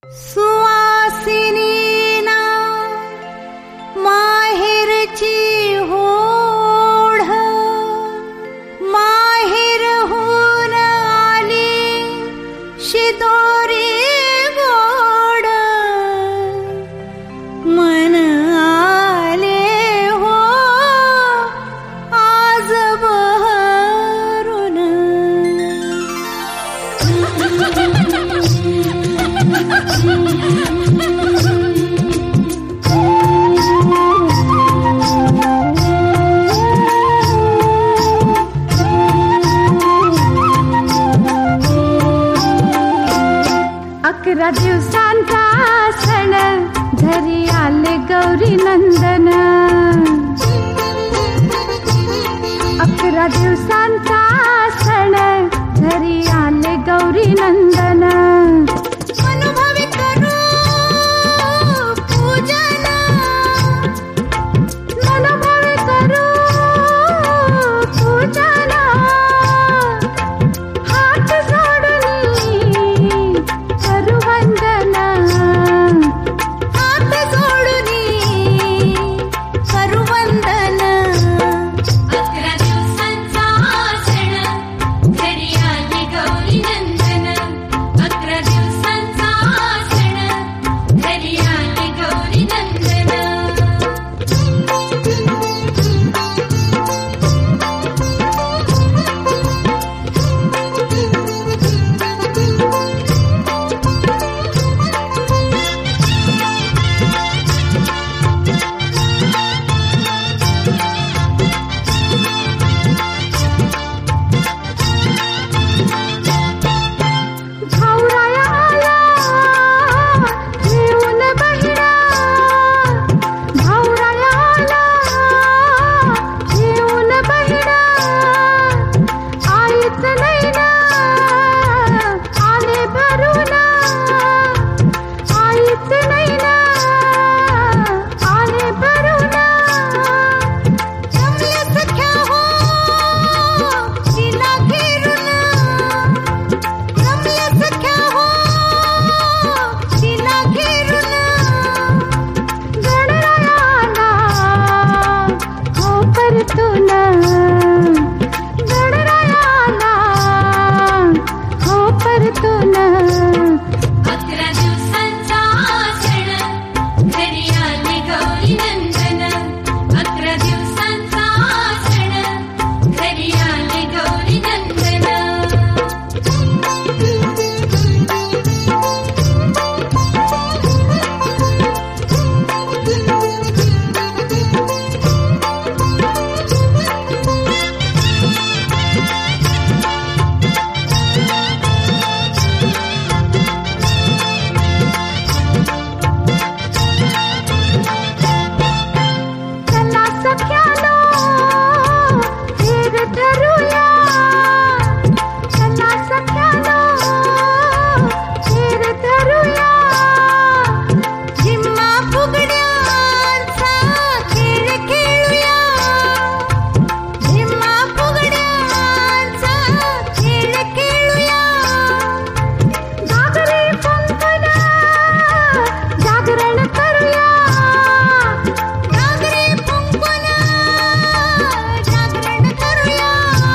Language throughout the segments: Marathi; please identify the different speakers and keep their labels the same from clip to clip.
Speaker 1: सुवासिनीना माहेरची होड माहेरहून आली शिदोरी गोड मन आले हो आज बहरून
Speaker 2: अकरा दिवसांचा सण घरी आले गौरी नंदन 11 दिवसांचा सण घरी आले गौरी नंदन
Speaker 1: अनुभवी करू पूजन
Speaker 2: अनुभवी करू पूजन हात जोडून करू वंदन
Speaker 1: हात जोडून करू वंदन
Speaker 3: 11 दिवसांचा सण घरी आली गौरी नंदन 11 दिवसांचा सण घरी आली गौरी नंदन
Speaker 2: भाऊराया आला घेऊन बहिणा भाऊराया आला घेऊन बहिणा आईच नाही ना आले भरून आईच नाही ना आले भरून
Speaker 1: रमले सख्या हो तिला घेरून रमले सख्या हो तिला घेरून
Speaker 2: गणरायाला हो परतून गणरायाला हो परतून
Speaker 3: 11 दिवसांचा सण घरी आली गौरी नंदन 11 दिवसांचा सण घरी आली गौरी नंदन
Speaker 2: चला सख्यानो फेर धरूया चला सख्यानो फेर धरूया
Speaker 1: झिम्मा फुगड्यांचा खेळ खेळूया झिम्मा फुगड्यांचा खेळ खेळूया
Speaker 2: जागरी कुंकण जागरण करूया
Speaker 1: नागरी कुंकण जागरण करूया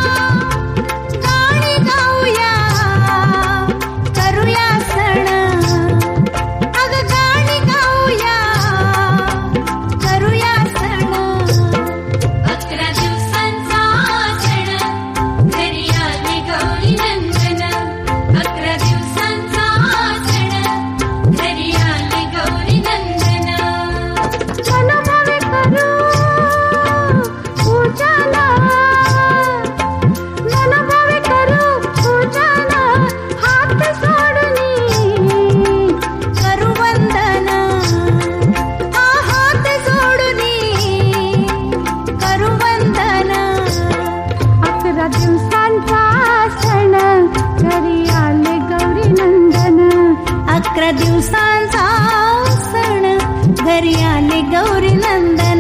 Speaker 1: गाणी गाऊया करूया सण अग गाणी गाऊया करूया सण
Speaker 3: 11 दिवसांचा सण घरी आली गौरी नंदन 11 दिवसांचा सण घरी आली गौरी नंदन
Speaker 2: मनभावे करू पूजन मनभावे करू पूजन हात जोडून
Speaker 1: करू वंदन हात जोडून करू वंदन
Speaker 2: 11 दिवसांचा सण घरी आले गौरी नंदन
Speaker 1: 11 दिवसांचा सण घरी आले गौरी नंदन